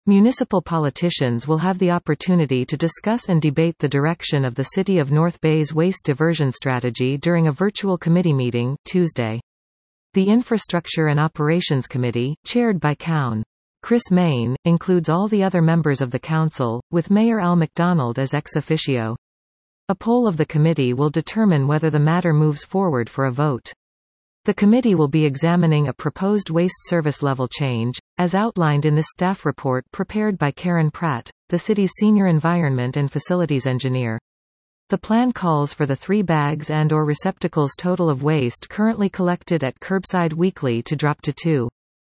Municipal politicians will have the opportunity to discuss and debate the direction of the City of North Bay's waste diversion strategy during a virtual committee meeting, Tuesday. The Infrastructure and Operations Committee, chaired by Coun. Chris Main, includes all the other members of the council, with Mayor Al McDonald as ex officio. A poll of the committee will determine whether the matter moves forward for a vote. The committee will be examining a proposed waste service level change, as outlined in this staff report prepared by Karen Pratt, the city's senior environment and facilities engineer. The plan calls for the 3 bags and/or receptacles total of waste currently collected at curbside weekly to drop to 2.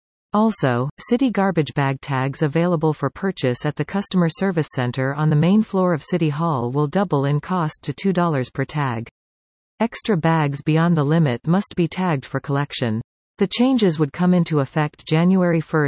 Also, city garbage bag tags available for purchase at the Customer Service Center on the main floor of City Hall will double in cost to $2 per tag. Extra bags beyond the limit must be tagged for collection. The changes would come into effect January 1,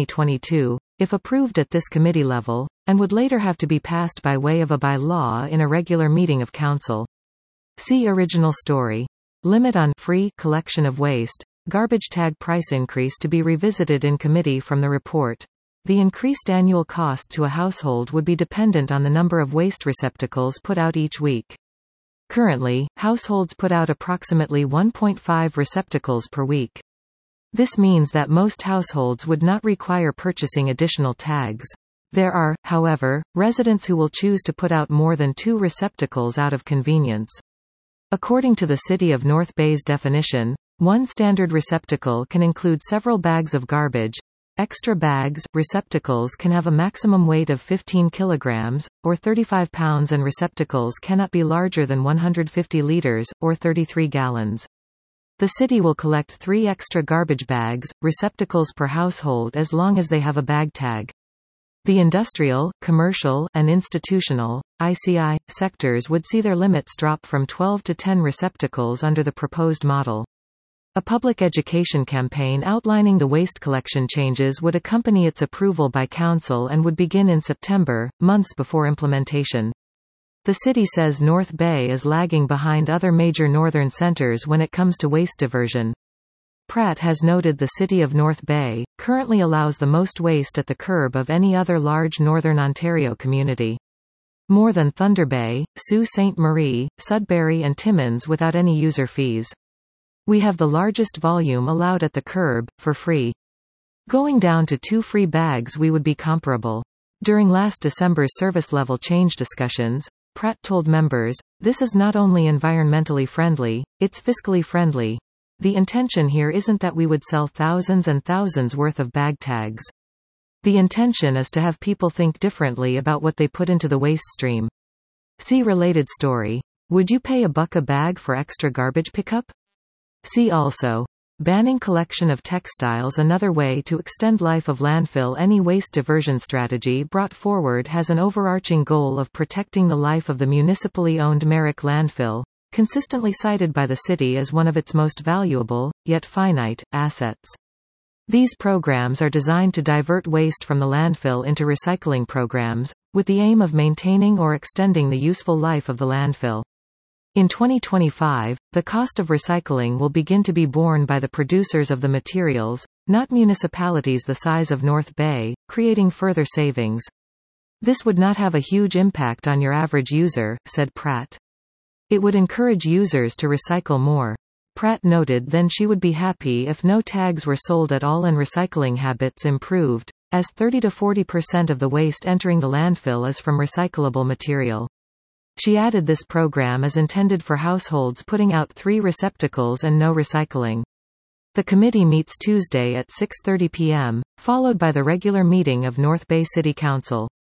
2022, if approved at this committee level, and would later have to be passed by way of a by-law in a regular meeting of council. See original story. Limit on free collection of waste. Garbage tag price increase to be revisited in committee from the report. The increased annual cost to a household would be dependent on the number of waste receptacles put out each week. Currently, households put out approximately 1.5 receptacles per week. This means that most households would not require purchasing additional tags. There are, however, residents who will choose to put out more than 2 receptacles out of convenience. According to the City of North Bay's definition, one standard receptacle can include several bags of garbage. Extra bags, receptacles can have a maximum weight of 15 kilograms, or 35 pounds, and receptacles cannot be larger than 150 liters, or 33 gallons. The city will collect 3 extra garbage bags, receptacles per household as long as they have a bag tag. The industrial, commercial, and institutional, ICI, sectors would see their limits drop from 12 to 10 receptacles under the proposed model. A public education campaign outlining the waste collection changes would accompany its approval by council and would begin in September, months before implementation. The city says North Bay is lagging behind other major northern centers when it comes to waste diversion. Pratt has noted the City of North Bay currently allows the most waste at the curb of any other large northern Ontario community. More than Thunder Bay, Sault Ste. Marie, Sudbury and Timmins without any user fees. We have the largest volume allowed at the curb, for free. Going down to 2 free bags we would be comparable. During last December's service level change discussions, Pratt told members, "This is not only environmentally friendly, it's fiscally friendly. The intention here isn't that we would sell thousands and thousands worth of bag tags. The intention is to have people think differently about what they put into the waste stream." See related story. Would you pay $1 a bag for extra garbage pickup? See also. Banning collection of textiles. Another way to extend life of landfill. Any waste diversion strategy brought forward has an overarching goal of protecting the life of the municipally owned Merrick landfill, consistently cited by the city as one of its most valuable, yet finite, assets. These programs are designed to divert waste from the landfill into recycling programs, with the aim of maintaining or extending the useful life of the landfill. In 2025, the cost of recycling will begin to be borne by the producers of the materials, not municipalities the size of North Bay, creating further savings. This would not have a huge impact on your average user, said Pratt. It would encourage users to recycle more. Pratt noted then she would be happy if no tags were sold at all and recycling habits improved, as 30 to 40% of the waste entering the landfill is from recyclable material. She added this program is intended for households putting out 3 receptacles and no recycling. The committee meets Tuesday at 6:30 p.m., followed by the regular meeting of North Bay City Council.